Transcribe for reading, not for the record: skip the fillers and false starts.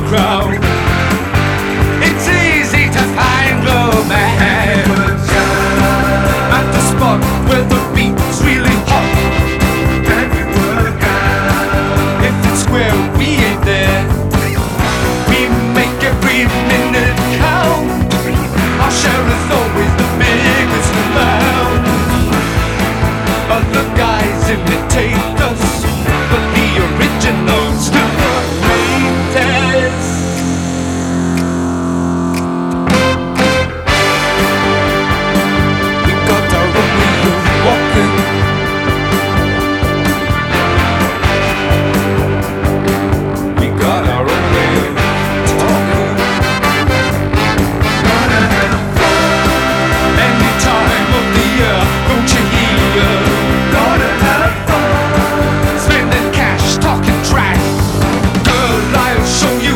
crowd. It's easy to find romance at the spot where the beat's really hot. If it's square, we ain't there. We make every minute count. Our share is always the biggest amount. Other guys imitate us, but the original still remains. We got our own way of walking. We got our own way of talking. Any time of the year, don't you hear? Gotta have fun. Spending cash, talking trash. Girl, I'll show you